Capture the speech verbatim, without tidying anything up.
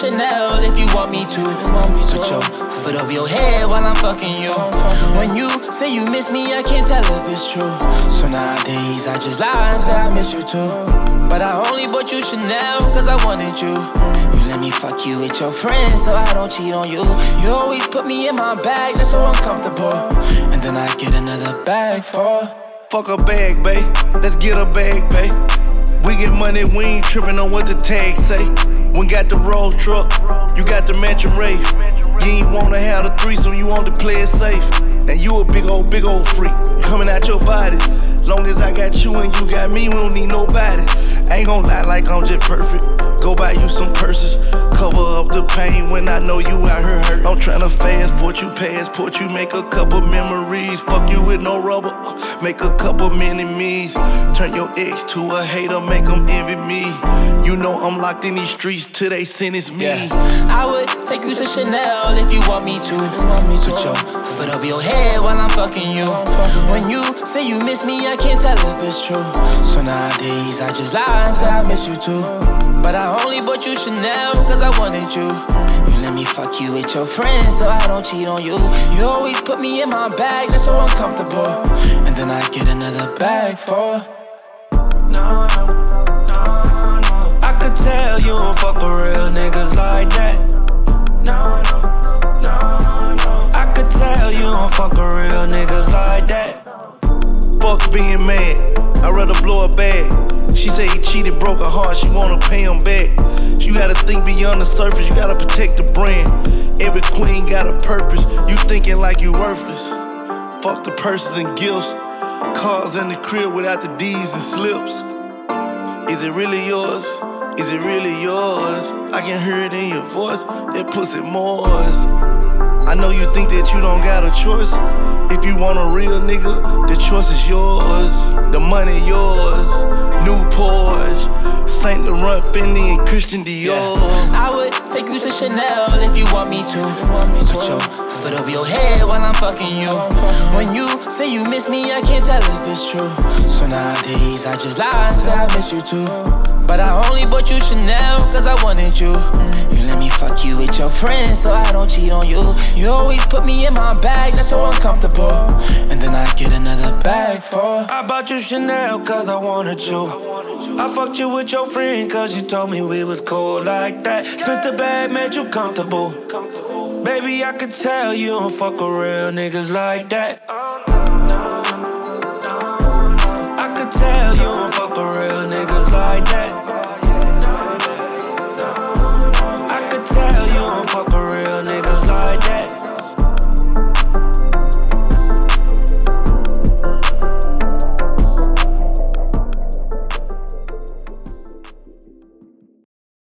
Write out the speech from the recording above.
Chanel if you want me to. Put your foot over your head while I'm fucking you. When you say you miss me, I can't tell if it's true. So nowadays I just lie and say I miss you too. But I only bought you Chanel cause I wanted you. You let me fuck you with your friends so I don't cheat on you. You always put me in my bag, that's so uncomfortable. And then I get another bag for. Fuck a bag, babe. Let's get a bag, babe. We get money, we ain't trippin' on what the tag say. We got the Rolls truck, you got the mansion Wraith. You ain't wanna have the threesome, you want to play it safe. Now you a big old, big old freak, coming out your body. Long as I got you and you got me, we don't need nobody. I ain't gon' lie like I'm just perfect. Go buy you some purses, cover up the pain when I know you out here hurt. I'm tryna fast forward you, passport you, make a couple memories. Fuck you with no rubber, make a couple mini-me's. Turn your ex to a hater, make them envy me. You know I'm locked in these streets till they sentence me. Yeah. I would take you to Chanel if you want me to. Put your foot over your head while I'm fucking you. When you say you miss me, I can't tell if it's true. So nowadays I just lie and say I miss you too. But I only bought you Chanel cause I wanted you. You let me fuck you with your friends so I don't cheat on you. You always put me in my bag, that's so uncomfortable. And then I get another bag for. No, no, no, no. I could tell you don't fuck with real niggas like that. No, no, no, no. I could tell you don't fuck with real niggas like that. Fuck being mad, I'd rather blow a bag. She say he cheated, broke her heart, she wanna pay him back. You gotta think beyond the surface, you gotta protect the brand. Every queen got a purpose, you thinking like you worthless. Fuck the purses and gifts, cars in the crib without the D's and slips. Is it really yours? Is it really yours? I can hear it in your voice, that pussy Moors. I know you think that you don't got a choice. If you want a real nigga, the choice is yours. The money yours. New Porsche, Saint Laurent, Fendi, and Christian Dior. Yeah. I would take you to Chanel if you want me to. Put your foot over your head while I'm fucking you. When you say you miss me, I can't tell if it's true. So nowadays I just lie and say I miss you too. But I only bought you Chanel cause I wanted you. You let me fuck you with your friends so I don't cheat on you. You always put me in my bag, that's so uncomfortable. And then I get another bag for. I bought you Chanel cause I wanted you. I fucked you with your friend cause you told me we was cool like that. Spent the bag, made you comfortable. Baby, I could tell you don't fuck with real niggas like that. I could tell you don't fuck with real niggas like that. I could tell you don't fuck with